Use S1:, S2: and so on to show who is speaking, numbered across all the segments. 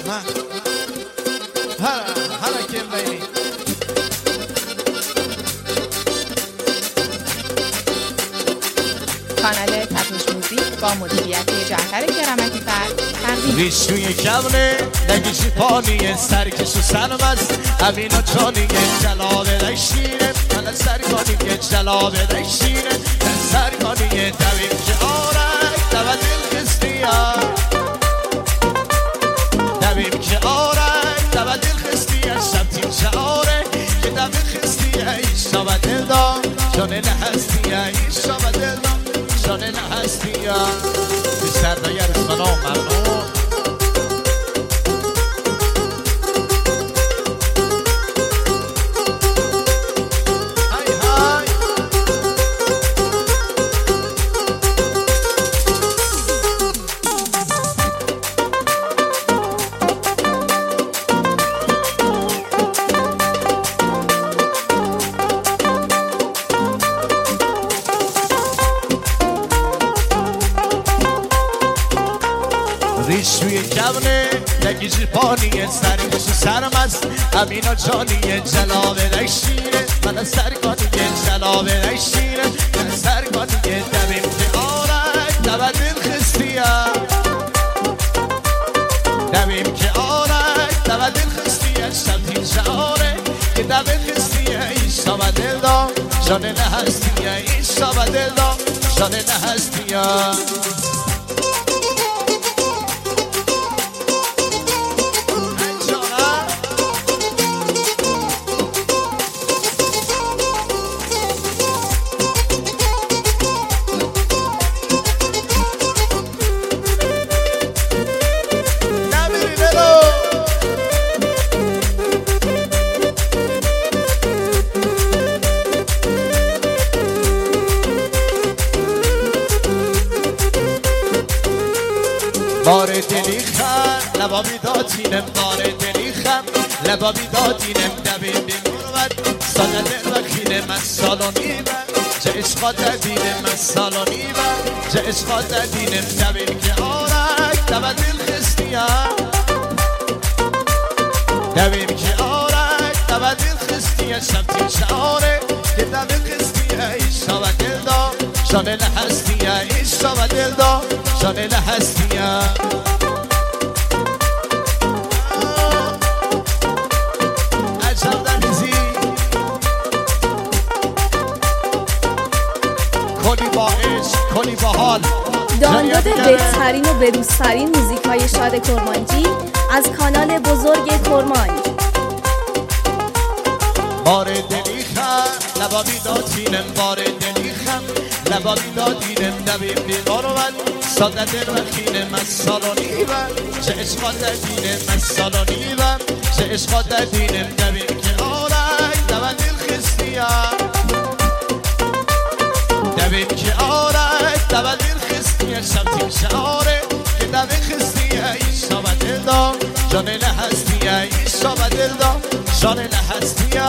S1: هلا كيف بيني
S2: کانال تپش موزیک با مدیریت جعفر کرامتی فرد
S1: ریش توی کمره نگیشی پانیه سرکش و سرمست امینا چانیه جلابه دشتیره من سرکانیه جلابه دشتیره من سرکانیه دویم که آرک دو دل خستیه دویم که آرک دو دل خستیه شبتیم شعاره که دو خستیه ایشا و دل دا جانه نهستیه ایشا و دل دا جانه نهستیه بی سردایر اسمنا ممنون ریش توی کمره نگیشی پانیه سرکش و سرمست امینا جانیه جلابه دشتیره من سرکانیه جلابه دشتیره من سرکانیه دویم که آرک دو دل خستیه دویم که آرک دو دل خستیه شبتیم شعاره که دو خستیه ایشا و دل دا جانه نهستیه ایشا و دل دا جانه نهستیه بار دلی خم لبابی دادینم بار دلی خم لبابی دادینم دویم بیمروت ساده دل وکینه من سالونی بر چه عشقا دادینم من سالونی بر چه عشقا دادینم دویم که آرک دو دل خستیه دویم که آرک دو دل خستیه شبتیم شعاره که دو خستیه ایشا و دل دا جانه نهستیه ایشا و دل دا جانه نهستیه عجب دمیزی کنی با عشق کنی با حال
S3: دانلود بهترین و بروزترین موزیک های شاد کرمانجی از کانال بزرگ کرمانج
S1: بار دلی خم لبابی دادینم بار دلی خم لبابی دادینم دویم بیمروت ساده دل وکینه من سالونی بر چه عشقا دادینم من سالونی بر چه عشقا دادینم دویم که آرک دو دل خستیه دویم که آرک دو دل خستیه شبتیم شعاره که دو خستیه ایشا و دل دا جانه نهستیه ایشا و دل دا جانه نهستیه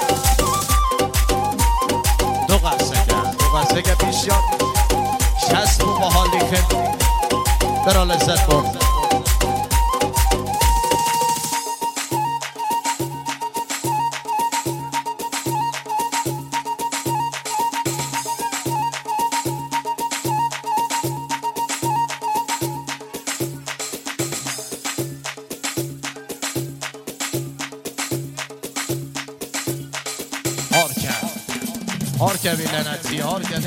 S1: دو قصه پیش یاد شست و محال لیکن برا لذت برد هارکه بیننتی هارکه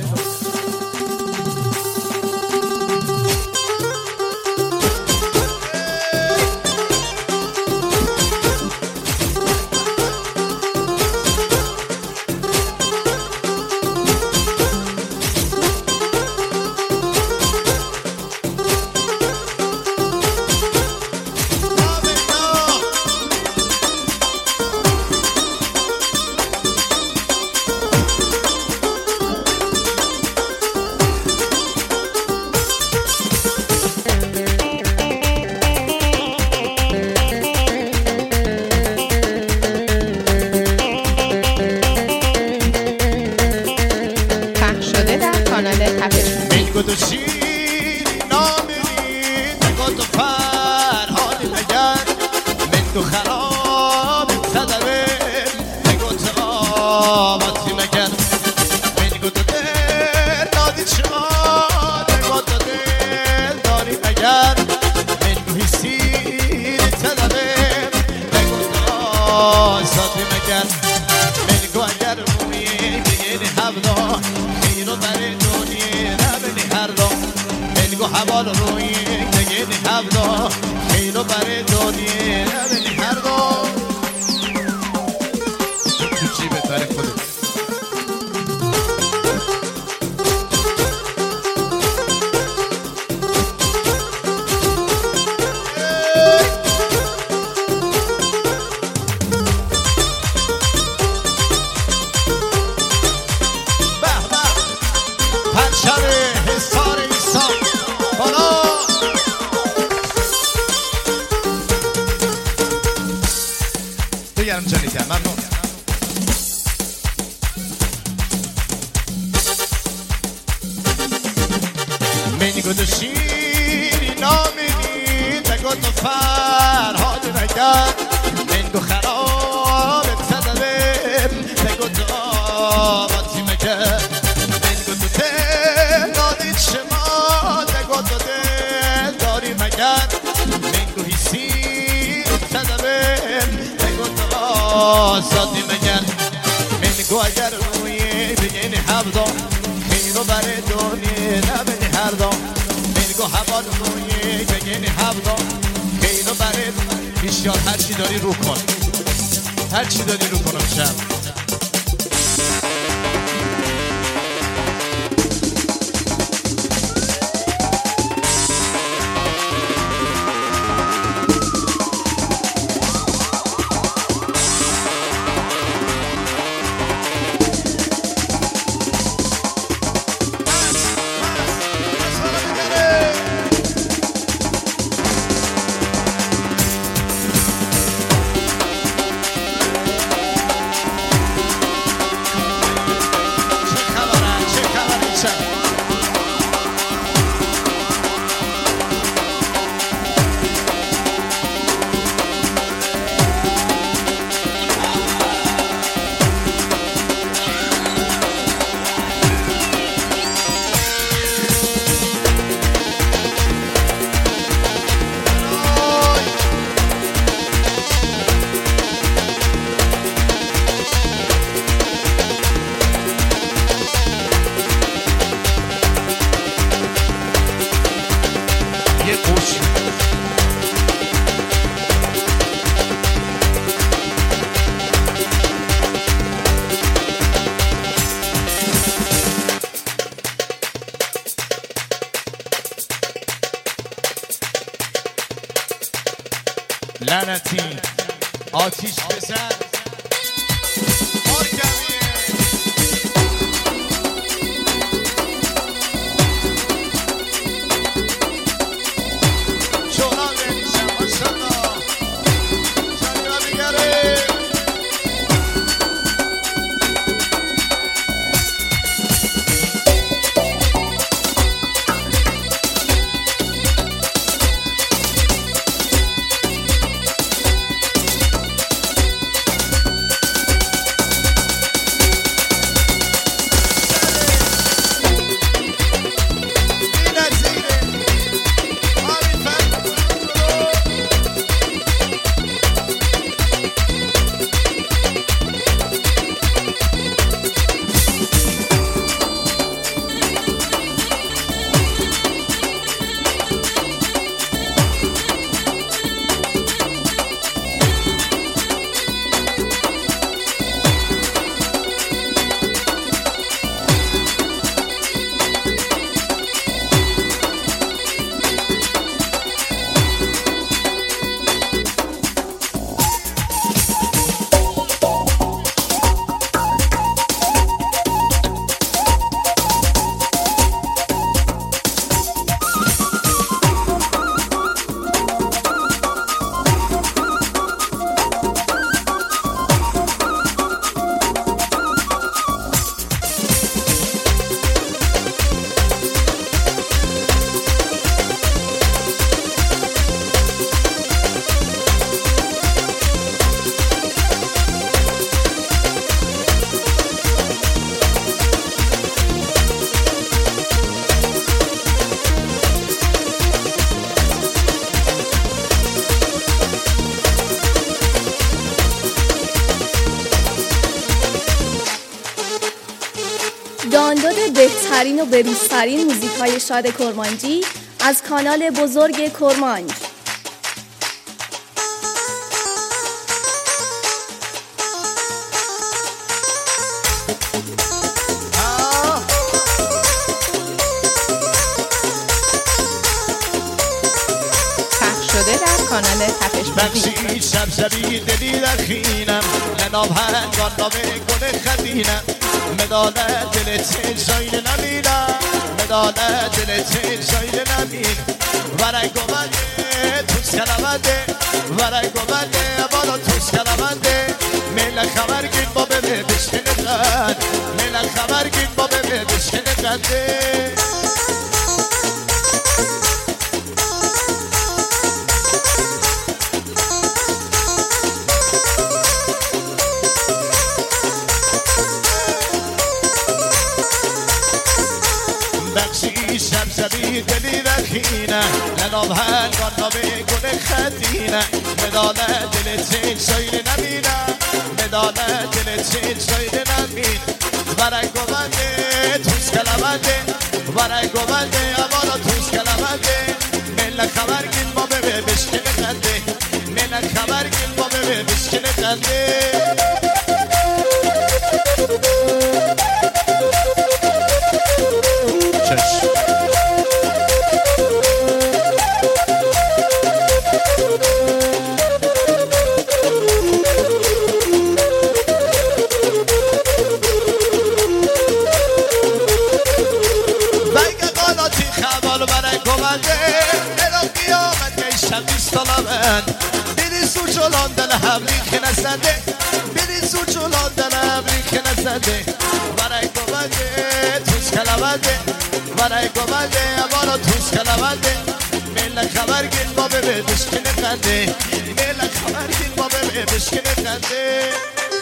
S1: میگو حوال روی نگینی هفتا خیلو برای دونی نبینی هر دو تو جیبت برای خودت بگرم جانیتر ممنون منی گو تو شیری نامینی تگو تو فرهاد نگرد من گو خرابت زدم تگو تو آباتی مگرد من گو تو دل دادید شما تگو تو دل داری مگرد من گو حیسی زدم تگو تو آزادی مگرد من گو اگر روی بگینی حبدا خیلو برای دونی نبینی هر دا من گو حوال روی بگینی حبدا خیلو برای بیشیار هرچی داری رو کن هرچی داری رو کنم شب لعنتی آتیش بزن
S3: دانلود بهترین و بروزترین موزیک‌های شاد کرمانجی از کانال بزرگ کرمانج.
S2: شده در کانال تپش
S1: بخشی شبشبی دلی رخینم لناب هنگان نامه گل خدینم مدانه دل چشایل نمینم مدانه دل چشایل نمینم ورنگ اومده توس کلمنده ورنگ اومده بالا توس کلمنده میل خبرگین با ببه بشکن قد میل خبرگین با ببه بشکن قده شبشبی دلی رخینه لنام هنگان نامه گل خدینه مدانه دل چشایل نمینه مدانه دل چشایل نمینه ورنگ اومده توس کلمنده ورنگ اومده امالا توس کلمنده مل خبرگین با ببه بشکن خنده مل خبرگین با ببه بشکن خنده بری سوچولان دلم ریخ نزده بری سوچولان دلم ریخ نزده برای گمنده توس کلمنده برای گمنده امالا توس کلمنده میل خبرگین با ببه بشکن خنده میل خبرگین با ببه بشکن خنده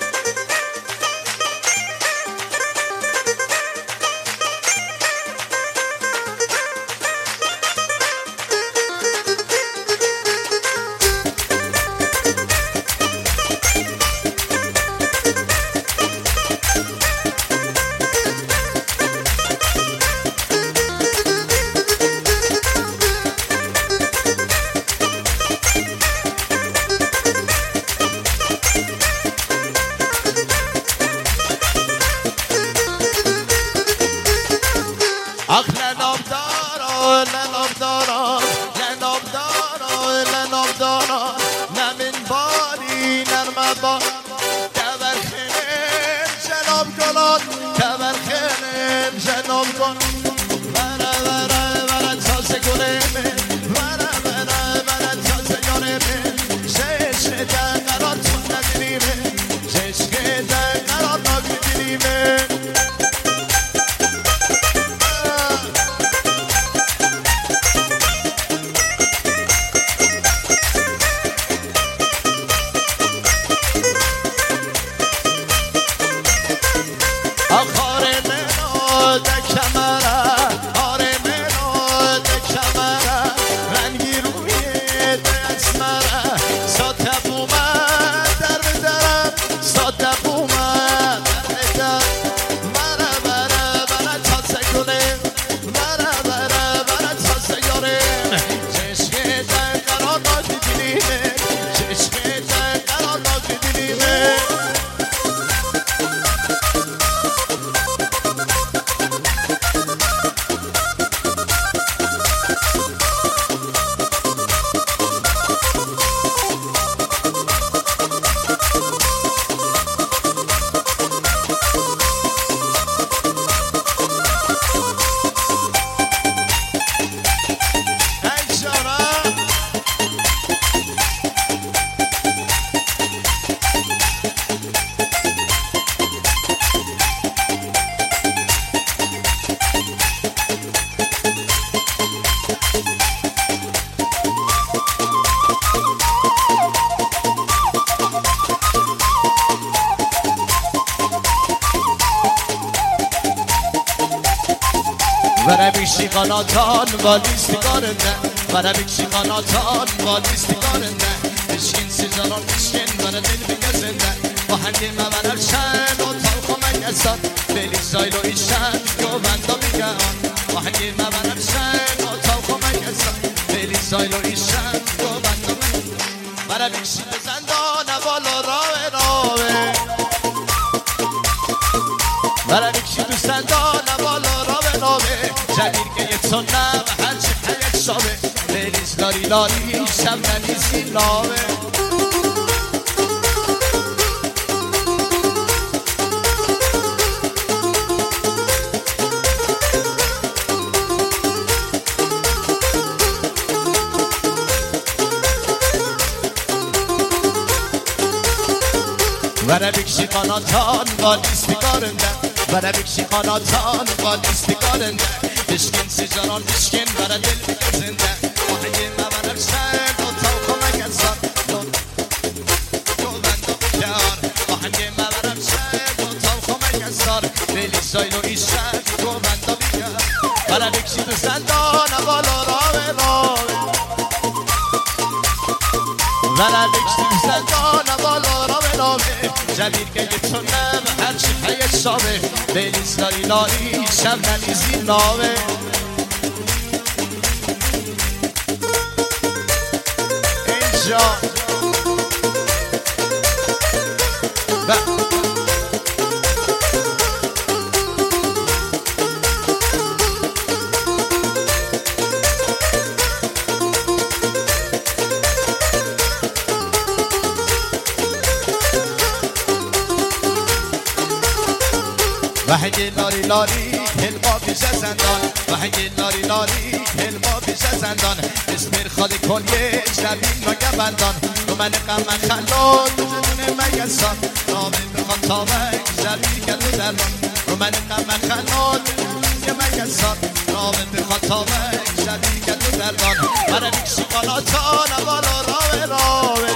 S1: Varabishi kanatan valisti karında Varabishi kanatan valisti karında Eşkin sizaran eşkin bana dil bir gözünde O hangime verersen o talkoma gelsen Belik zaylo işen güvende bir gan O hangime verersen o talkoma gelsen سایل و ایشن تو بندم برای بکشی به زندان بالا راوه برای بکشی تو زندان بالا راوه جدیر که یه تنم هرچی حیت شابه لیلیز لاری لاری شب نلیزی لاوه برای بکشی قاناتان با نیستی کارنده برای بکشی قاناتان با نیستی کارنده بشکن سجاران بشکن برای دل زنده آهنگ مبرک شد و تا کمک ازان تو بنده بکر آهنگ مبرک شد و تا کمک ازان لیلی سایل و ایشن تو بنده بکر برای بکشی تو زندان بالا راوه برای بکشی تو زندان بالا راوه جبیر که یه تونم هرچی حیت شابه لیلیز لاری لاری شب نلیزی لاوه اینجا وحنگ لاری لاری هلما پیش زندان وحنگ لاری لاری هلما پیش زندان اسمیر خالی کلیه جبین و گبندان رو من غم خلال جنون مگسان نامه بخواد تابک جبین گلو درمان رو من غم خلال یه مگسان نامه بخواد تابک جبین گلو درمان برای بکشی قاناتان بالا راوه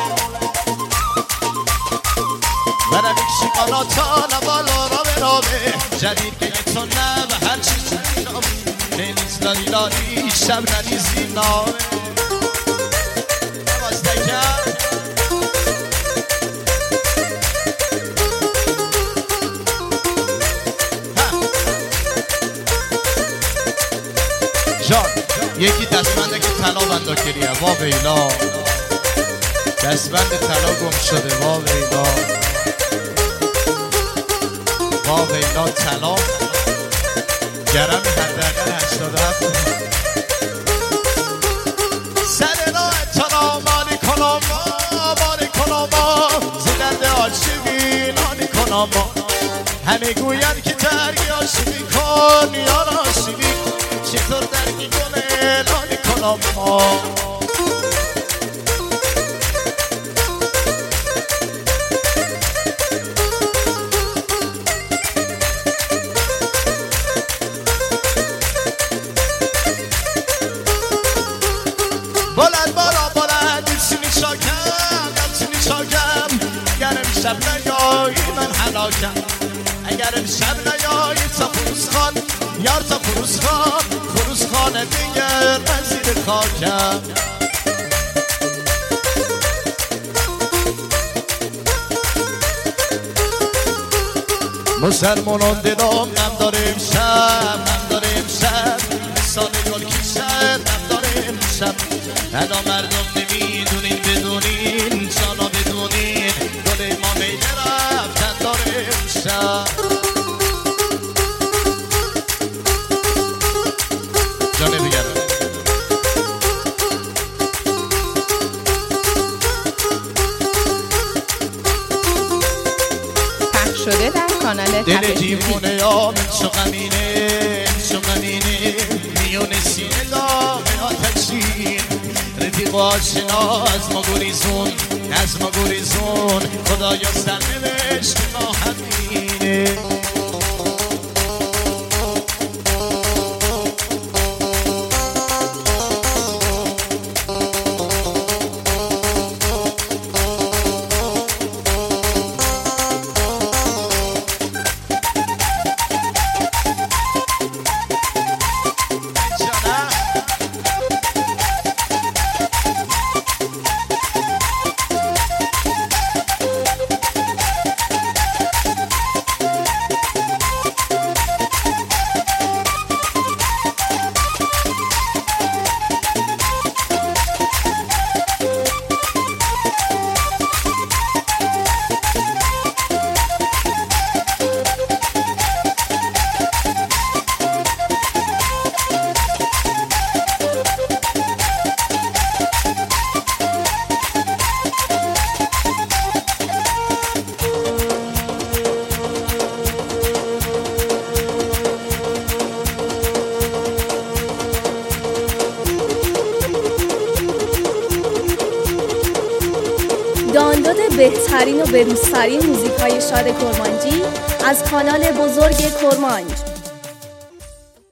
S1: برای بکشی قاناتان بالا راوه جدید که یه تونه و هر چیز نام لیلیز لاری لاری شب نلیزی نامه نواز دکر جان یکی دستبنده که طلا بنده کریه وا بیلا دستبند طلا گم شده وا بیلا وا بیلا طلا گرمی حداقل 87 سر راه ترا مانی کنم زدنده عاشقی نانی کنم همه گوین که درگی عاشقی کن یار عاشقی چطور درگی کنه نانی کنم شب نیایی من حلاکم اگر امشب نیایی تا فروز خان یار تا فروز خان دیگر من زیر خاکم مسلمانان دلم نم داره امشب مثال گل کشد نم داره امشب ادا مردم نمیدونین بدونین جانا بدونین گل ما میده رفتن داره امشب جانه بگرم
S2: پخش شده در کانال
S1: دل دیوونه یا من چو غمینه میونه سینه دامه آتشین رفیق آشنا از ما گریزون خدایا سر نوشت ما همینه
S3: بهترین و بروزترین موزیک های شاد کرمانجی از کانال بزرگ کرمانج.